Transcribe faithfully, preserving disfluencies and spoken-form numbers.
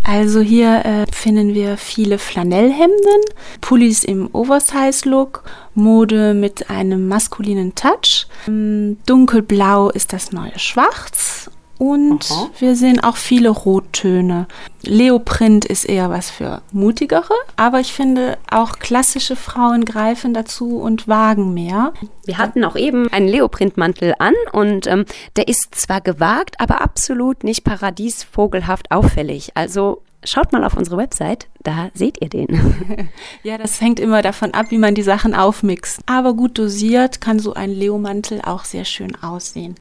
Also hier äh, finden wir viele Flanellhemden, Pullis im Oversize-Look, Mode mit einem maskulinen Touch. Ähm, dunkelblau ist das neue Schwarz. Und Aha. wir sehen auch viele Rottöne. Leoprint ist eher was für Mutigere, aber ich finde auch klassische Frauen greifen dazu und wagen mehr. Wir hatten auch eben einen Leoprintmantel an und ähm, der ist zwar gewagt, aber absolut nicht paradiesvogelhaft auffällig. Also schaut mal auf unsere Website, da seht ihr den. Ja, das hängt immer davon ab, wie man die Sachen aufmixt. Aber gut dosiert kann so ein Leomantel auch sehr schön aussehen.